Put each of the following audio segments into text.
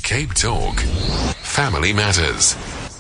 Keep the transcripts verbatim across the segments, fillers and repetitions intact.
Cape Talk. Family Matters.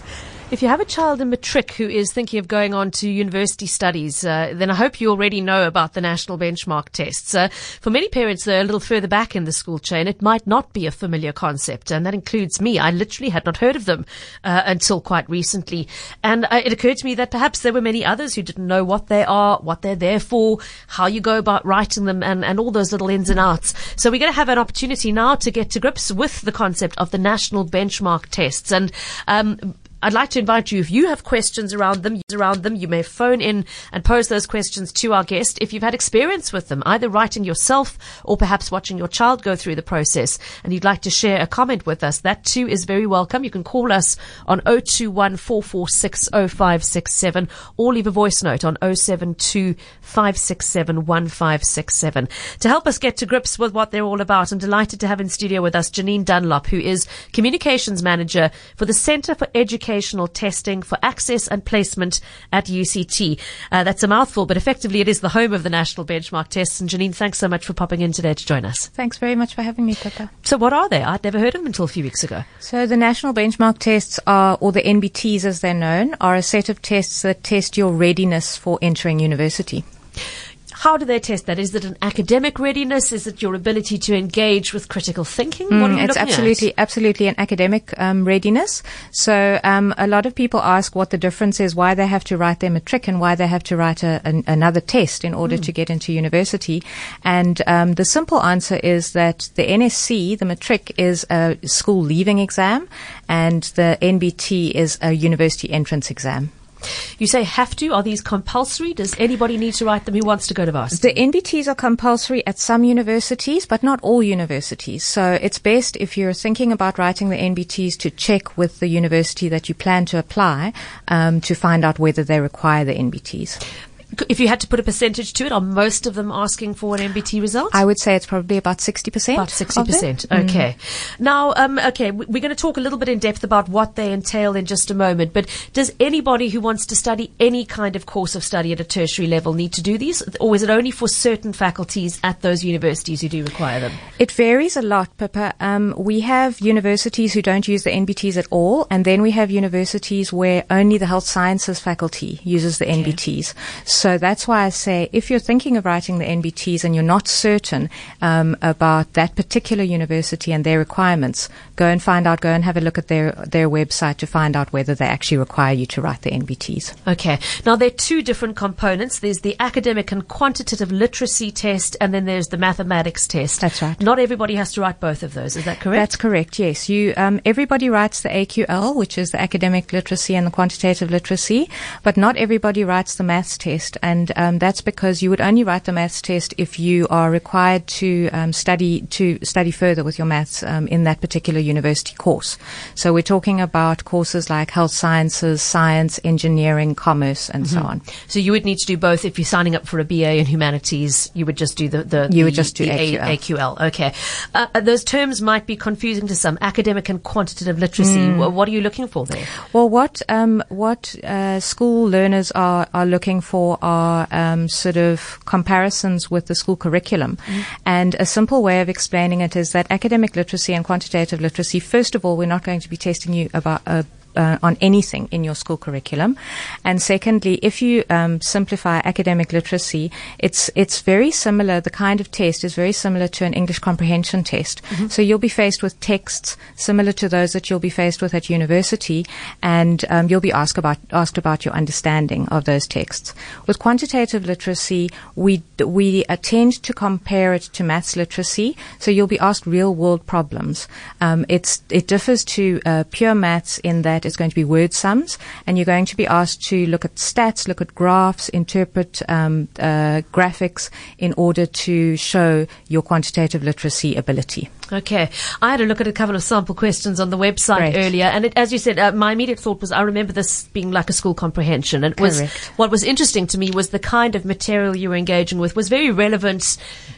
If you have a child in matric who is thinking of going on to university studies, uh, then I hope you already know about the national benchmark tests. Uh, for many parents, they're a little further back in the school chain. It might not be a familiar concept, and that includes me. I literally had not heard of them uh, until quite recently. And uh, it occurred to me that perhaps there were many others who didn't know what they are, what they're there for, how you go about writing them, and, and all those little ins and outs. So we're going to have an opportunity now to get to grips with the concept of the national benchmark tests. And um I'd like to invite you, if you have questions around them, around them, you may phone in and pose those questions to our guest. If you've had experience with them, either writing yourself or perhaps watching your child go through the process, and you'd like to share a comment with us, that too is very welcome. You can call us on zero two one, four four six, zero five six seven or leave a voice note on zero seven two, five six seven, one five six seven. To help us get to grips with what they're all about, I'm delighted to have in studio with us Janine Dunlop, who is Communications Manager for the Centre for Education Testing for Access and Placement at U C T. Uh, that's a mouthful, but effectively it is the home of the national benchmark tests. And Janine, thanks so much for popping in today to join us. Thanks very much for having me, Pippa. So what are they? I'd never heard of them until a few weeks ago. So the national benchmark tests are, or the N B Ts as they're known, are a set of tests that test your readiness for entering university. How do they test that? Is it an academic readiness? Is it your ability to engage with critical thinking? Mm, what are you it's looking absolutely, at? absolutely an academic um, readiness. So um, a lot of people ask what the difference is, why they have to write their matric and why they have to write a, an, another test in order mm. to get into university. And um, the simple answer is that the N S C, the matric, is a school leaving exam, and the N B T is a university entrance exam. You say have to. Are these compulsory? Does anybody need to write them who wants to go to varsity? The N B Ts are compulsory at some universities, but not all universities. So it's best, if you're thinking about writing the N B Ts, to check with the university that you plan to apply um, to find out whether they require the N B Ts. If you had to put a percentage to it, are most of them asking for an N B T result? I would say it's probably about sixty percent. About sixty percent. Okay. Mm. Now, um, okay, we're going to talk a little bit in depth about what they entail in just a moment. But does anybody who wants to study any kind of course of study at a tertiary level need to do these? Or is it only for certain faculties at those universities who do require them? It varies a lot, Pippa. Um, we have universities who don't use the N B Ts at all. And then we have universities where only the health sciences faculty uses the okay. N B Ts. So that's why I say, if you're thinking of writing the N B Ts and you're not certain um, about that particular university and their requirements, go and find out, go and have a look at their their website to find out whether they actually require you to write the N B Ts. Okay. Now, there are two different components. There's the academic and quantitative literacy test, and then there's the mathematics test. That's right. Not everybody has to write both of those. Is that correct? That's correct, yes. You um, everybody writes the A Q L, which is the academic literacy and the quantitative literacy, but not everybody writes the maths test. And um, that's because you would only write the maths test if you are required to um, study to study further with your maths um, in that particular university course. So we're talking about courses like health sciences, science, engineering, commerce, and mm-hmm. so on. So you would need to do both. If you're signing up for a B A in humanities, you would just do the the you the, would just do the A Q L. A Q L. Okay. Uh, those terms might be confusing to some. Academic and quantitative literacy. Mm. What are you looking for there? Well, what um, what uh, school learners are are looking for are um, sort of comparisons with the school curriculum. Mm. And a simple way of explaining it is that academic literacy and quantitative literacy, first of all, we're not going to be testing you about uh, Uh, on anything in your school curriculum. And secondly, if you um, simplify academic literacy, it's it's very similar. The kind of test is very similar to an English comprehension test. Mm-hmm. So you'll be faced with texts similar to those that you'll be faced with at university, and um, you'll be asked about asked about your understanding of those texts. With quantitative literacy, we we uh, tend to compare it to maths literacy. So you'll be asked real world problems. Um, it's it differs to uh, pure maths in that it's going to be word sums, and you're going to be asked to look at stats, look at graphs, interpret um, uh, graphics in order to show your quantitative literacy ability. Okay. I had a look at a couple of sample questions on the website Great. earlier, and it, as you said, uh, my immediate thought was I remember this being like a school comprehension. And it was, Correct. what was interesting to me was the kind of material you were engaging with was very relevant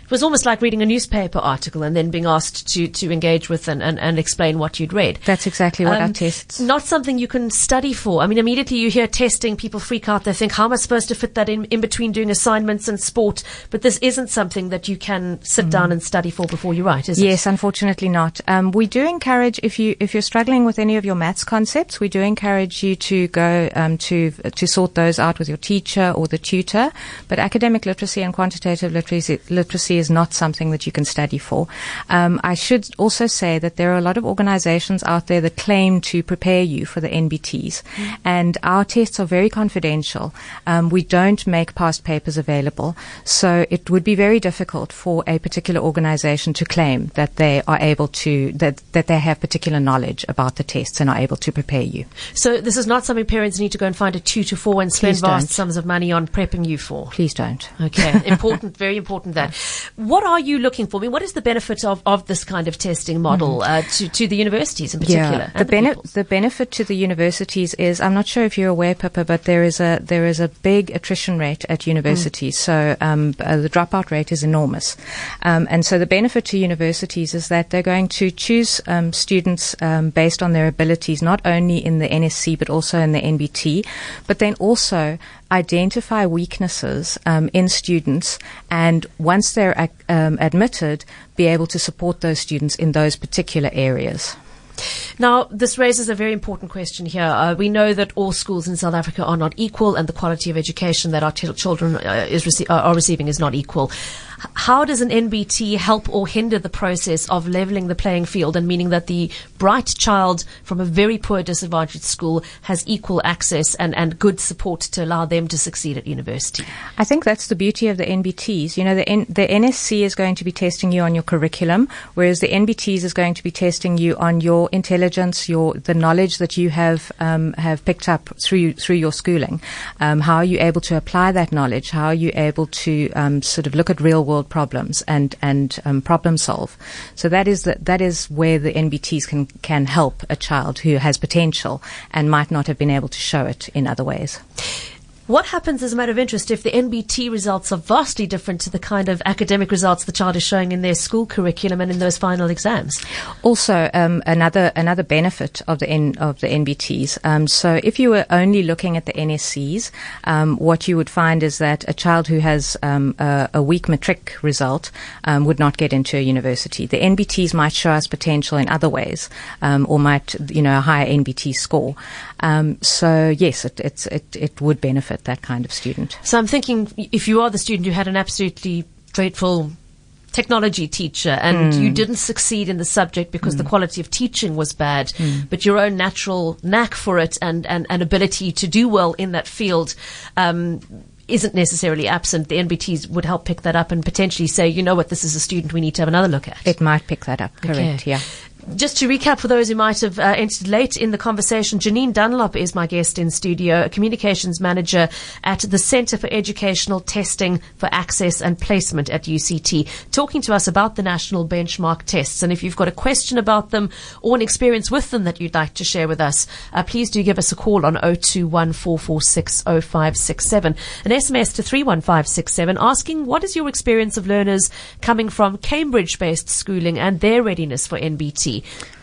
It was almost like reading a newspaper article and then being asked to, to engage with and, and, and explain what you'd read. That's exactly what Um, our tests. Not something you can study for. I mean, immediately you hear testing, people freak out. They think, how am I supposed to fit that in, in between doing assignments and sport? But this isn't something that you can sit down and study for before you write, is it? Yes, unfortunately not. Um, we do encourage, if you if you're struggling with any of your maths concepts, we do encourage you to go um, to to sort those out with your teacher or the tutor. But academic literacy and quantitative literacy literacy is not something that you can study for. Um, I should also say that there are a lot of organizations out there that claim to prepare you for the N B Ts, mm. and our tests are very confidential. Um, we don't make past papers available, so it would be very difficult for a particular organization to claim that they are able to, that, that they have particular knowledge about the tests and are able to prepare you. So this is not something parents need to go and find a tutor for and spend Please vast don't. sums of money on prepping you for. Please don't. Okay, important, very important that. What are you looking for? I mean, what is the benefit of, of this kind of testing model uh, to, to the universities in particular? Yeah, the, bene- the benefit to the universities is, I'm not sure if you're aware, Pippa, but there is a there is a big attrition rate at universities. Mm. So um, uh, the dropout rate is enormous, um, and so the benefit to universities is that they're going to choose um, students um, based on their abilities, not only in the N S C but also in the N B T, but then also identify weaknesses um, in students, and once they're ac- um, admitted, be able to support those students in those particular areas. Now, this raises a very important question here. Uh, we know that all schools in South Africa are not equal, and the quality of education that our t- children uh, is rece- are receiving is not equal. How does an N B T help or hinder the process of leveling the playing field, and meaning that the bright child from a very poor disadvantaged school has equal access and, and good support to allow them to succeed at university? I think that's the beauty of the N B Ts. You know, the, N- the N S C is going to be testing you on your curriculum, whereas the N B Ts is going to be testing you on your intelligence, your the knowledge that you have um, have picked up through through your schooling. Um, how are you able to apply that knowledge? How are you able to um, sort of look at real world problems and and um, problem solve? So that is the, that is where the N B Ts can can help a child who has potential and might not have been able to show it in other ways. What happens, as a matter of interest, if the N B T results are vastly different to the kind of academic results the child is showing in their school curriculum and in those final exams? Also, um, another another benefit of the N, of the N B Ts. Um, so, if you were only looking at the N S Cs, um, what you would find is that a child who has um, a, a weak matric result um, would not get into a university. The N B Ts might show us potential in other ways, um, or might, you know, a higher N B T score. Um, so, yes, it, it's, it it would benefit that kind of student. So I'm thinking, if you are the student who had an absolutely dreadful technology teacher and mm. you didn't succeed in the subject because mm. the quality of teaching was bad, mm. but your own natural knack for it and, and, and ability to do well in that field um, isn't necessarily absent, the N B Ts would help pick that up and potentially say, you know what, this is a student we need to have another look at. It might pick that up, correct, okay. yeah. Just to recap for those who might have uh, entered late in the conversation, Janine Dunlop is my guest in studio, a communications manager at the Centre for Educational Testing for Access and Placement at U C T, talking to us about the national benchmark tests. And if you've got a question about them or an experience with them that you'd like to share with us, uh, please do give us a call on oh two one, four four six, oh five six seven. An S M S to three one five six seven asking, what is your experience of learners coming from Cambridge-based schooling and their readiness for N B T?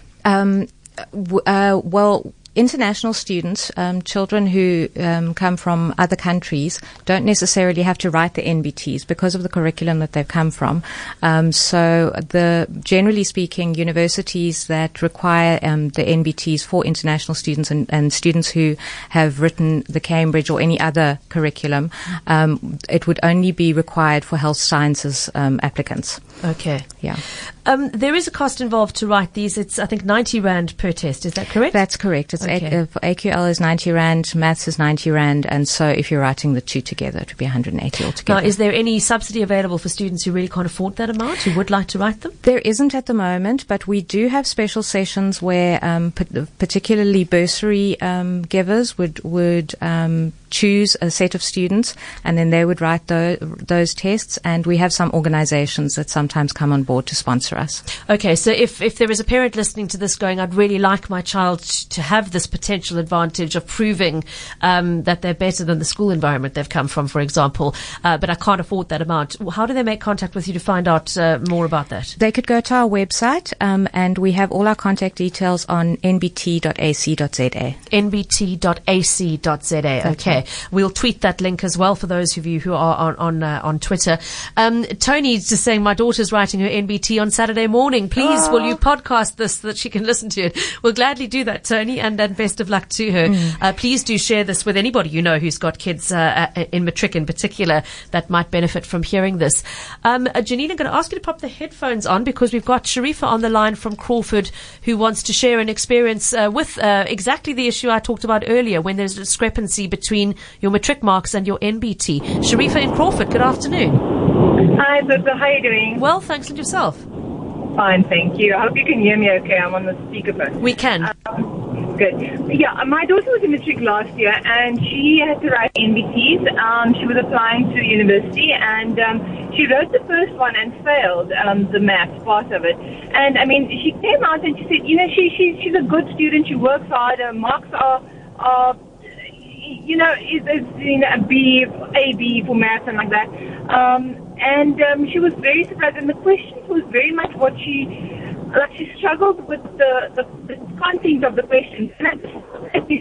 Um, w- uh, well, international students, um, children who um, come from other countries, don't necessarily have to write the N B Ts because of the curriculum that they've come from. Um, so, the generally speaking, universities that require um, the N B Ts for international students and, and students who have written the Cambridge or any other curriculum, um, it would only be required for health sciences um, applicants. Okay. Yeah. Um, there is a cost involved to write these. It's, I think, ninety rand per test. Is that correct? That's correct. It's okay. a, uh, for A Q L is ninety rand, maths is ninety rand, and so if you're writing the two together, it would be one hundred eighty altogether. Now, is there any subsidy available for students who really can't afford that amount, who would like to write them? There isn't at the moment, but we do have special sessions where um, p- particularly bursary um, givers would would um, choose a set of students, and then they would write tho- those tests. And we have some organizations that sometimes come on board to sponsor us. Okay, so if, if there is a parent listening to this going, I'd really like my child to have this potential advantage of proving um, that they're better than the school environment they've come from, for example, uh, but I can't afford that amount. How do they make contact with you to find out uh, more about that? They could go to our website, um, and we have all our contact details on n b t dot a c dot z a. n b t dot a c dot z a. Okay. Right. We'll tweet that link as well for those of you who are on on, uh, on Twitter. Um, Tony's just saying, my daughter's writing her N B T on Saturday morning. Please, oh. will you podcast this so that she can listen to it? We'll gladly do that, Tony, and, and best of luck to her. Mm. Uh, please do share this with anybody you know who's got kids uh, in matric in particular that might benefit from hearing this. Um, uh, Janine, I'm going to ask you to pop the headphones on because we've got Sharifa on the line from Crawford who wants to share an experience uh, with uh, exactly the issue I talked about earlier when there's a discrepancy between your matric marks and your N B T. Sharifa in Crawford, good afternoon. Hi, Bibba. How are you doing? Well, thanks, and yourself? Fine, thank you. I hope you can hear me okay. I'm on the speakerphone. We can. Um, good. Yeah, my daughter was in matric last year, and she had to write N B Ts. Um, she was applying to university, and um, she wrote the first one and failed um, the maths part of it. And, I mean, she came out and she said, you know, she, she she's a good student. She works hard. Her marks are... are you know, it's, you know, a B, A, B for math and like that. Um, and um, she was very surprised. And the questions was very much what she, like she struggled with the, the, the content of the questions. And I, you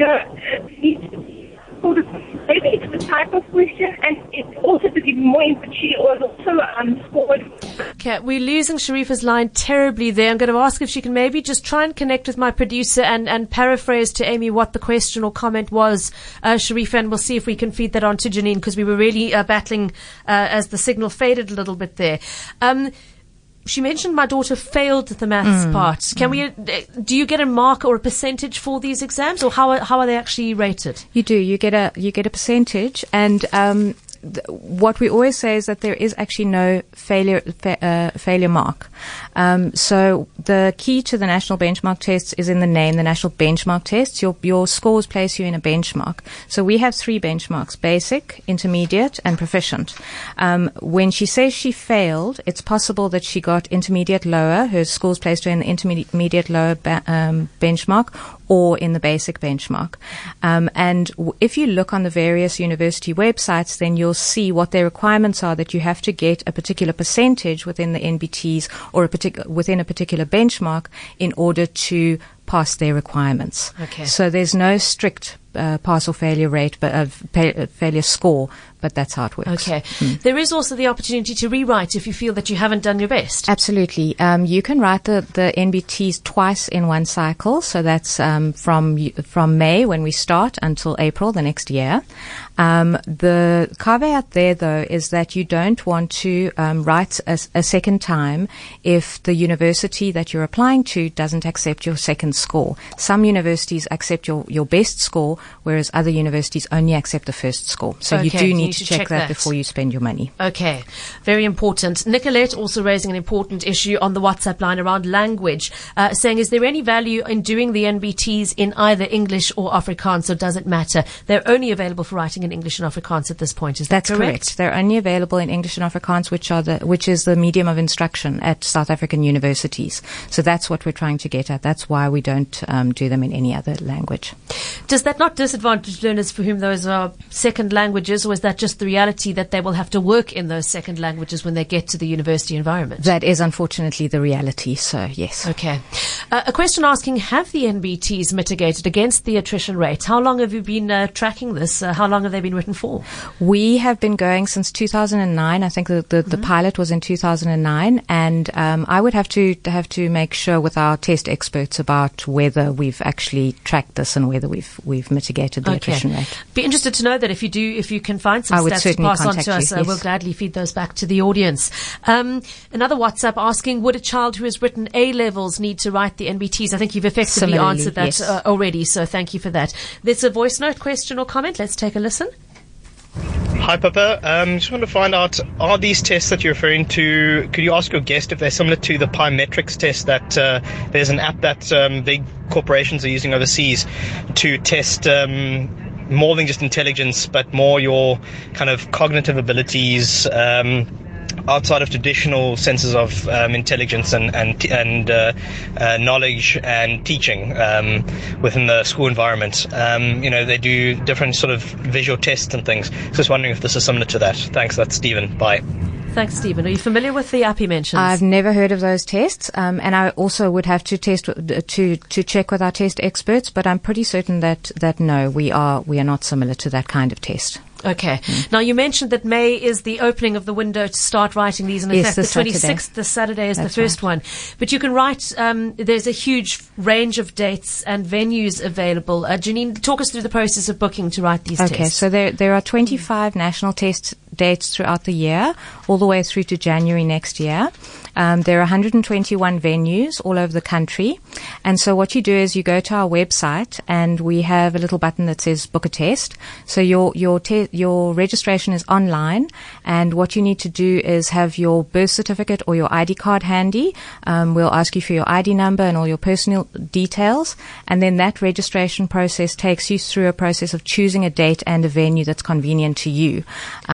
know, sort of, maybe it's the type of question, and it's also to give more input. She was also um, scored. Okay, we're losing Sharifa's line terribly there. I'm going to ask if she can maybe just try and connect with my producer and, and paraphrase to Amy what the question or comment was, uh, Sharifa, and we'll see if we can feed that on to Janine because we were really uh, battling uh, as the signal faded a little bit there. Um, She mentioned my daughter failed the maths mm, part. Can mm. we? Do you get a mark or a percentage for these exams, or how are, how are they actually rated? You do. You get a you get a percentage, and um, th- what we always say is that there is actually no failure fa- uh, failure mark. Um, so the key to the national benchmark tests is in the name, the national benchmark tests. Your your scores place you in a benchmark. So we have three benchmarks: basic, intermediate, and proficient. Um, when she says she failed, it's possible that she got intermediate lower. Her scores placed her in the intermediate lower ba- um, benchmark, or in the basic benchmark. Um, and w- if you look on the various university websites, then you'll see what their requirements are, that you have to get a particular percentage within the N B Ts or a partic- within a particular benchmark in order to pass their requirements. Okay. So there's no strict uh, pass or failure rate, but uh, fa- failure score, but that's how it works. Okay. Mm. There is also the opportunity to rewrite if you feel that you haven't done your best. Absolutely. Um, you can write the, the N B Ts twice in one cycle. So that's um, from from May when we start until April the next year. Um, the caveat there, though, is that you don't want to um, write a, a second time if the university that you're applying to doesn't accept your second score. Some universities accept your, your best score, whereas other universities only accept the first score. So okay, you do need you to check, check that, that before you spend your money. Okay, very important. Nicolette also raising an important issue on the WhatsApp line around language, uh, saying, is there any value in doing the N B Ts in either English or Afrikaans, or does it matter? They're only available for writing in English and Afrikaans at this point, is that That's correct? correct. They're only available in English and Afrikaans, which are the which is the medium of instruction at South African universities. So that's what we're trying to get at. That's why we don't um, do them in any other language. Does that not disadvantage learners for whom those are second languages, or is that just the reality that they will have to work in those second languages when they get to the university environment? That is unfortunately the reality, so yes. Okay. Uh, a question asking, have the N B Ts mitigated against the attrition rate? How long have you been uh, tracking this? Uh, how long have they been written for? We have been going since two thousand nine. I think the, the, mm-hmm. the pilot was in two thousand nine, and um, I would have to have to make sure with our test experts about whether we've actually tracked this and whether we've we've mitigated the okay. attrition rate. Be interested to know that if you do, if you can find some I would stats to pass on to you, us, uh, yes. we'll gladly feed those back to the audience. Um, another WhatsApp asking, would a child who has written A levels need to write the N B Ts? I think you've effectively Similarly, answered that yes. uh, already, so thank you for that. There's a voice note, question or comment. Let's take a listen. Hi, Papa. Um, just want to find out, are these tests that you're referring to, could you ask your guest if they're similar to the Pymetrics test that uh, there's an app that um, big corporations are using overseas to test um, more than just intelligence, but more your kind of cognitive abilities, um, outside of traditional senses of um, intelligence and and and uh, uh, knowledge and teaching um, within the school environment. Um, you know, they do different sort of visual tests and things. Just wondering if this is similar to that. Thanks. That's Stephen. Bye. Thanks, Stephen. Are you familiar with the app he mentions? I've never heard of those tests, um, and I also would have to test to to check with our test experts. But I'm pretty certain that that no, we are we are not similar to that kind of test. Okay. Mm. Now, you mentioned that May is the opening of the window to start writing these. And in yes, fact, the twenty-sixth, this Saturday, is That's the first right. one. But you can write, um, there's a huge range of dates and venues available. Uh, Janine, talk us through the process of booking to write these okay, tests. Okay, so there, there are twenty-five mm. national test dates throughout the year, all the way through to January next year. Um, there are one hundred twenty-one venues all over the country. And so what you do is you go to our website and we have a little button that says book a test. So your, your, te- your registration is online, and what you need to do is have your birth certificate or your I D card handy. Um, we'll ask you for your I D number and all your personal details. And then that registration process takes you through a process of choosing a date and a venue that's convenient to you.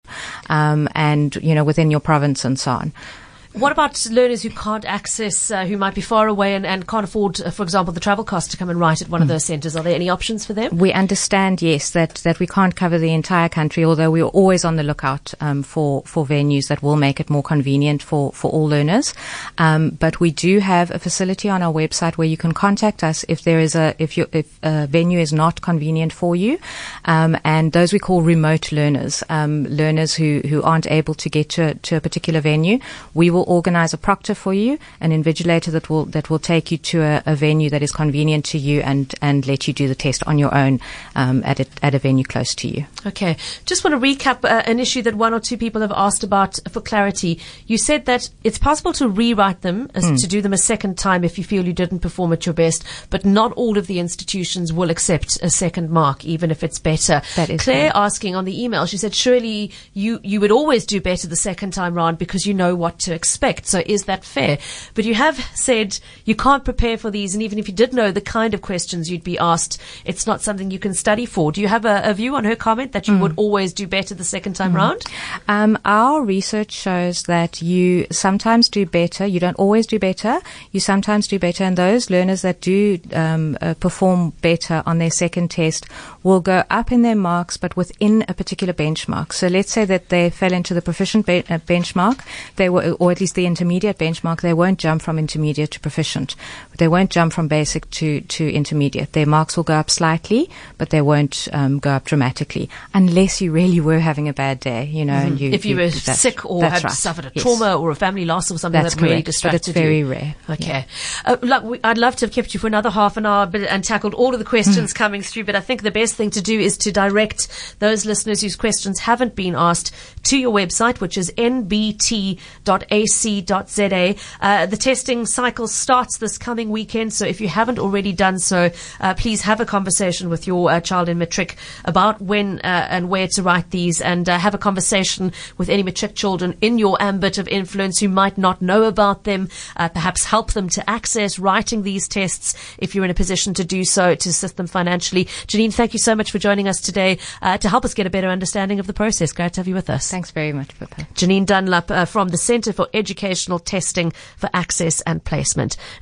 Um, and, you know, within your province and so on. What about learners who can't access, uh, who might be far away and, and can't afford, uh, for example, the travel cost to come and write at one mm. of those centres? Are there any options for them? We understand, yes, that, that we can't cover the entire country, although we are always on the lookout um, for, for venues that will make it more convenient for, for all learners. Um, but we do have a facility on our website where you can contact us if there is a, if, you, if a venue is not convenient for you. Um, and those we call remote learners, um, learners who, who aren't able to get to, to a particular venue. We will organize a proctor for you, an invigilator that will that will take you to a, a venue that is convenient to you and, and let you do the test on your own um, at, a, at a venue close to you. Okay. Just want to recap uh, an issue that one or two people have asked about for clarity. You said that it's possible to rewrite them, as mm. to do them a second time if you feel you didn't perform at your best, but not all of the institutions will accept a second mark, even if it's better. That is Claire right. asking on the email, she said, surely you, you would always do better the second time round because you know what to expect. So is that fair? But you have said you can't prepare for these, and even if you did know the kind of questions you'd be asked, it's not something you can study for. Do you have a, a view on her comment that you mm. would always do better the second time mm. round? Um, our research shows that you sometimes do better. You don't always do better. You sometimes do better, and those learners that do um, uh, perform better on their second test will go up in their marks, but within a particular benchmark. So let's say that they fell into the proficient be- uh, benchmark, they were, or at least the intermediate benchmark. They won't jump from intermediate to proficient. They won't jump from basic to, to intermediate. Their marks will go up slightly, but they won't um, go up dramatically, unless you really were having a bad day, you know. Mm-hmm. And you, if you, you were sick or had right. suffered a yes. trauma or a family loss or something that's that really correct, distracted but it's very you. rare. Okay. Yeah. Uh, look, we, I'd love to have kept you for another half an hour but, and tackled all of the questions mm. coming through, but I think the best thing to do is to direct those listeners whose questions haven't been asked to your website, which is n b t dot a c dot z a. Uh, the testing cycle starts this coming weekend, so if you haven't already done so, uh, please have a conversation with your uh, child in matric about when uh, and where to write these, and uh, have a conversation with any matric children in your ambit of influence who might not know about them. Uh, perhaps help them to access writing these tests if you're in a position to do so, to assist them financially. Janine, thank you so much for joining us today uh, to help us get a better understanding of the process. Great to have you with us. Thanks very much, Pippa. Janine Dunlap uh, from the Centre for Educational Testing for Access and Placement.